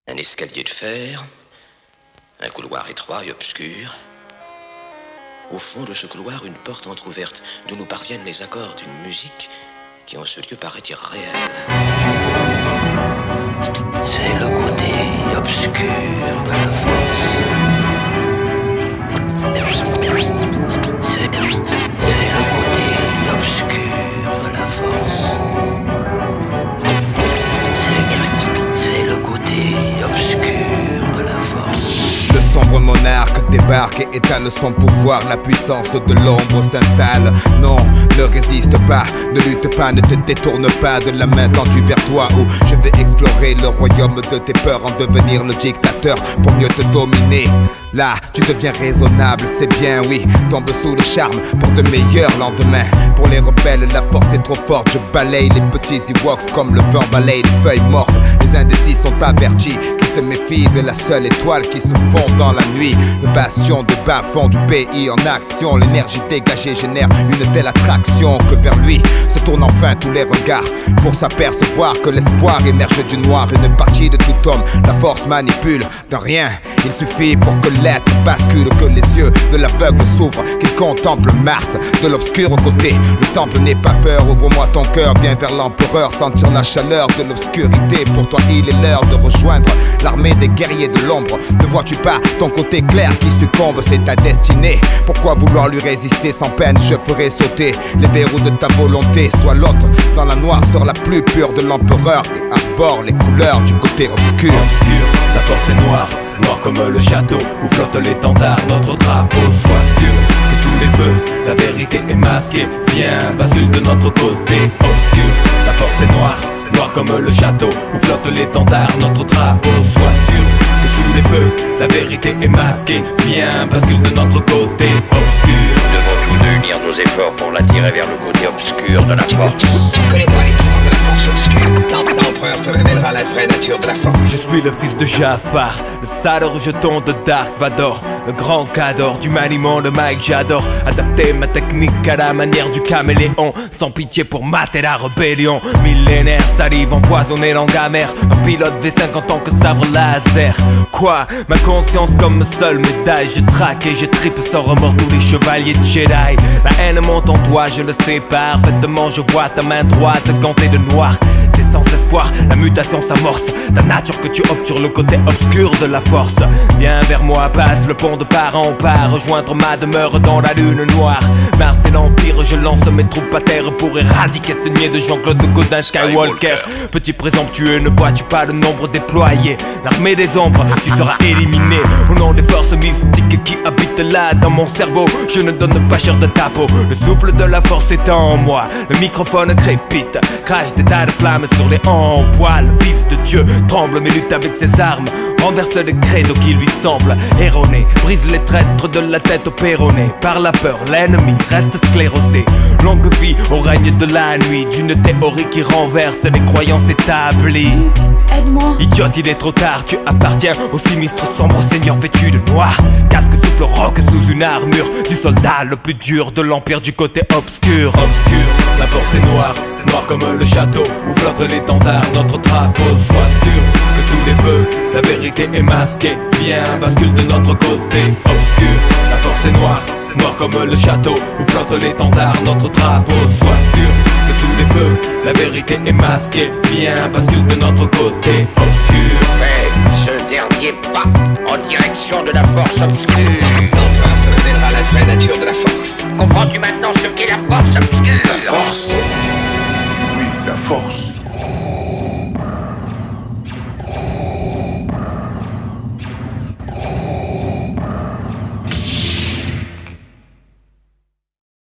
Un escalier de fer, un couloir étroit et obscur. Au fond de ce couloir, une porte entr'ouverte, d'où nous parviennent les accords d'une musique qui en ce lieu paraît irréelle. C'est le côté obscur de la force. C'est le côté obscur de la force. C'est le côté obscur de la force. Le sombre monarque débarque et étale son pouvoir. La puissance de l'ombre s'installe. Non, ne résiste pas, ne lutte pas, ne te détourne pas de la main tendue vers toi. Où je vais explorer le royaume de tes peurs, en devenir le dictateur pour mieux te dominer. Là, tu deviens raisonnable, c'est bien, oui. Tombe sous le charme pour de meilleurs lendemains. Pour les rebelles, la force est trop forte. Je balaye les petits Ewoks comme le vent balaye les feuilles mortes. Les indécis sont avertis qui se méfient de la seule étoile qui se fond dans la nuit. Le bastion de bas-fond du pays en action. L'énergie dégagée génère une telle attraction que vers lui se tournent enfin tous les regards pour s'apercevoir que l'espoir émerge du noir. Une partie de tout homme, la force manipule de rien. Il suffit pour que l'être bascule, que les yeux de l'aveugle s'ouvrent, qu'il contemple Mars de l'obscur côté. Le temple n'est pas peur, ouvre-moi ton cœur, viens vers l'empereur, sentir la chaleur de l'obscurité. Pour toi il est l'heure de rejoindre l'armée des guerriers de l'ombre. Ne vois-tu pas ton côté clair qui succombe, c'est ta destinée. Pourquoi vouloir lui résister sans peine? Je ferai sauter les verrous de ta volonté. Sois l'autre dans la noirceur la plus pure de l'empereur et arbore les couleurs du côté obscur. Obscur, la force est noire, noire comme le château où flotte l'étendard, notre drapeau. Sois sûr que sous les feux, la vérité est masquée. Viens, bascule de notre côté. Obscur, la force est noire, noire comme le château où flotte l'étendard, notre drapeau. Sois sûr que sous les feux, la vérité est masquée. Viens, bascule de notre côté. Obscur. Nous devons tous deux unir nos efforts pour l'attirer vers le côté obscur de la force. Tu connais pas les pouvoirs de la force obscure. L'empereur te révélera la vraie nature de la force. Je suis le fils de Jafar, le sale rejeton de Dark Vador, le grand cador du maniement de Mike. J'adore adapter ma technique à la manière du caméléon, sans pitié pour mater la rébellion. Millénaire, salive empoisonnée, langue amère, un pilote V5 en tant que sabre laser. Quoi? Ma conscience comme seule médaille. Je traque et je tripe sans remords tous les chevaliers de Jedi. La haine monte en toi, je le sais parfaitement. Je vois ta main droite gantée de noir. C'est sans espoir, la mutation s'amorce. Ta nature que tu obtures le côté obscur de la force. Viens vers moi, passe le pont de part en part, rejoindre ma demeure dans la lune noire. Mars et l'Empire, je lance mes troupes à terre pour éradiquer ce niais de Jean-Claude Godin Skywalker. Petit présomptueux, ne vois-tu pas le nombre déployé? L'armée des ombres, tu seras éliminé. Au nom des forces mystiques qui habitent là dans mon cerveau, je ne donne pas cher de ta peau. Le souffle de la force est en moi, le microphone crépite, crache des tas de flammes sur les poils. Le fils de Dieu tremble mais lutte avec ses armes, renverse les credos qui lui semblent erronés, brise les traîtres de la tête au péroné. Par la peur, l'ennemi reste sclérosé. Longue vie au règne de la nuit, d'une théorie qui renverse les croyances établies. Aide-moi. Idiote, il est trop tard, tu appartiens au sinistre sombre seigneur vêtu de noir. Casque souffle roc sous une armure du soldat le plus dur de l'empire du côté obscur. Obscur, la force est noire, noire comme le château où flotte l'étendard, notre drapeau. Sois sûr que sous les feux, la vérité est masquée. Viens, bascule de notre côté. Obscur, la force est noire, noire comme le château où flotte l'étendard, notre drapeau. Sois sûr que sous les feux, la vérité est masquée. Viens, bascule de notre côté. Obscur. Fais ce dernier pas en direction de la force obscure. L'empereur te révélera la vraie nature de la force. Comprends-tu maintenant ce qu'est la force obscure? La force. Oui, la force.